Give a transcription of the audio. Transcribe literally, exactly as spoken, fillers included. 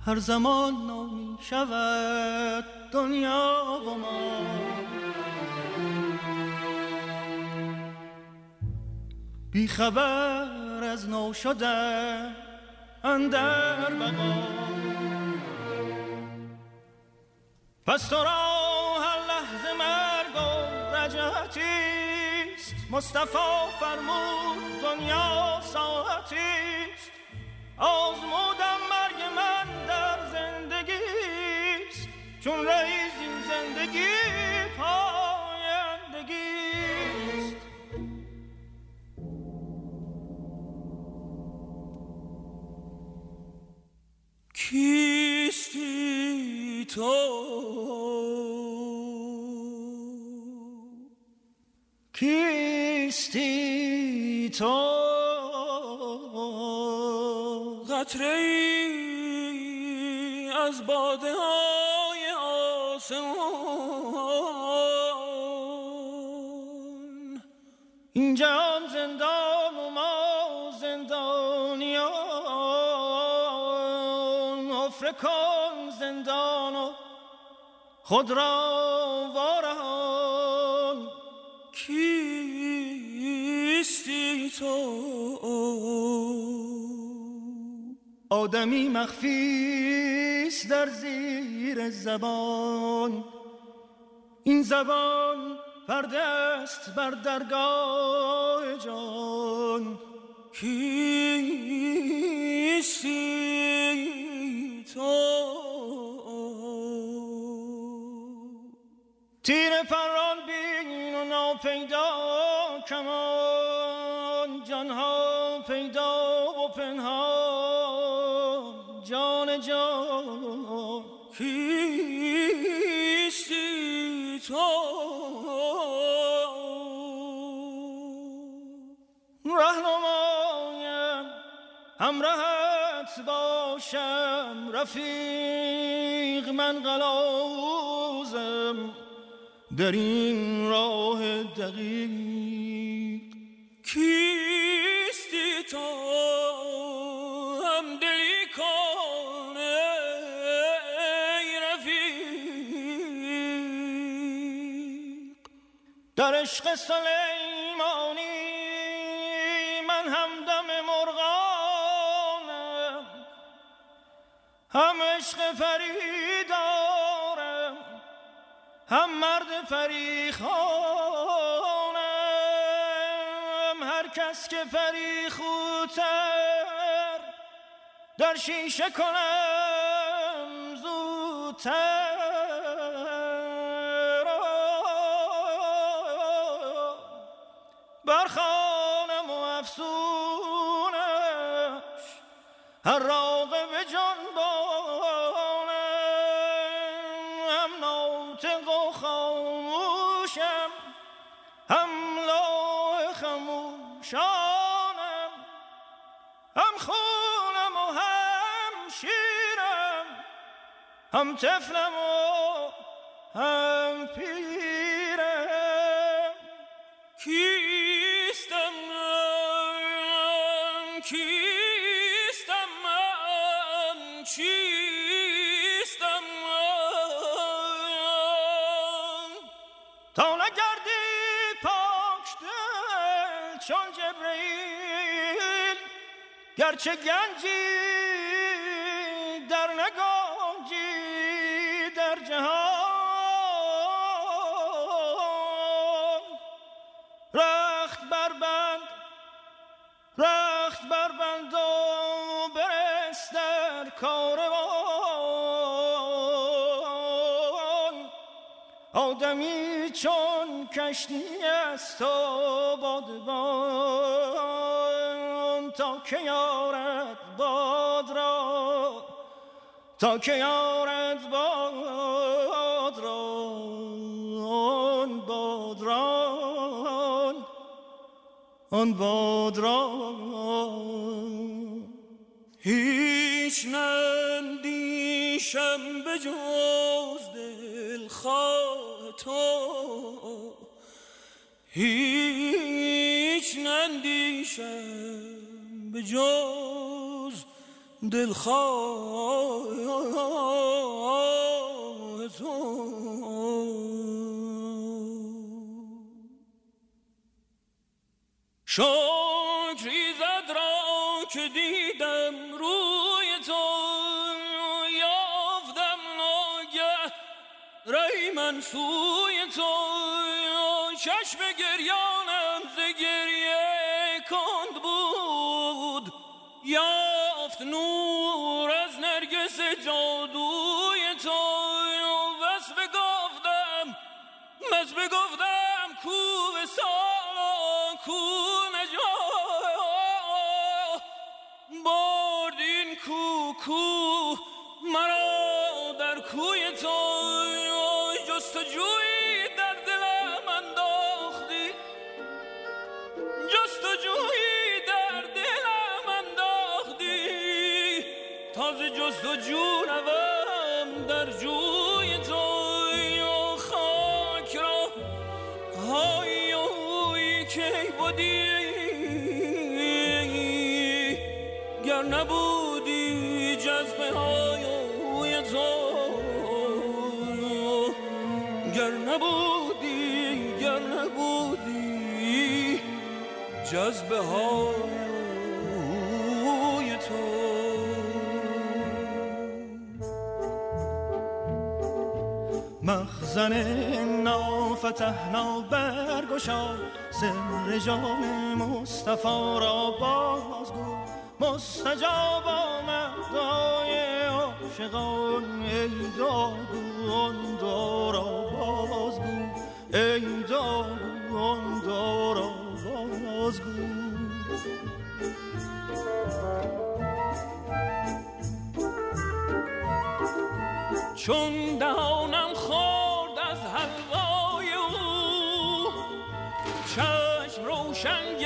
هر زمان نو می شود دنیا و ما. بی خبر از نو شده اندر بقا، پس تو را هر لحظه مرگ و رجعتیست. مصطفی فرمود دنیا ساعتیست، آزمودم مرگ من در زندگیست. چون رئیس این زندگی پایندگیست. کیستی تو، کیستی تو، قطره‌ای از باده های آسمان. این جهان زندان و ما زندانیان. افرکان زندان و خود را وارهان. کیستی تو؟ آدمی مخفیست در زیر زبان. این زبان پرده است بر درگاه جان. کیستی تو؟ تیر پران بین و ناپیدا کمان. جانها پیدا و پنهان جان جان. کیستی تو؟ رهنمایم همراهت باشم رفیق. من قلاوزم در این راه دقیق. کیستی تو؟ هم دلی کن ای رفیق. در عشق سلیمانی من همدم مرغانم. هم عشق پری دارم هم مرد پری خانم. هر کس که پری خوتر در شیشه کنم زودتر. برخانم و افسونش هر راغب جانبانم. هم ناطق و خاموشم هم لوح خموشانم. هم خونم و هم شیرم هم طفلم و هم پیرم. کیستم من؟ کیستم من؟ چیستم من؟ تا نگردی پاک دل چون جبرئیل. گرچه گنجی در نگنجی در جهان. رخت بربند رخت بربند و برس در کاروان. آدمی چون کشتی است و بادبان. تا که یارد باد را تا که یارد باد را آن باد را آن باد را. هیچ نندیشم به جز دلخواه تو. هیچ نندیشم به جز دلخواه تو. شکری زد را که دیدم روی تو، یافتم ناگه رای من سوی تو. چشم گریانم ز گریه کند بود، یافت نور از نرگس جادوی تو. بس بگفتم بس بگفتم کو وصال کو نجات، برد این کو کو مرا در کوی تو. جستجویی در دلم انداختی، جستجویی در دلم انداختی، تازه جستجو روم در جوی تو. خاک را های هوی کی بودی، گر نبودی جذبه های هوی تو، گر نبودی گر نبودی جذبه های تو. مخزن نافتحنا برگشا، سر جام مصطفی را بازگو. مستجاب آمد دعای عاشقان، ای داغو آن دعا را بازگو، ای داغو آن دعا را بازگو. چون دهانم خورد از حلوای او، چشم روشن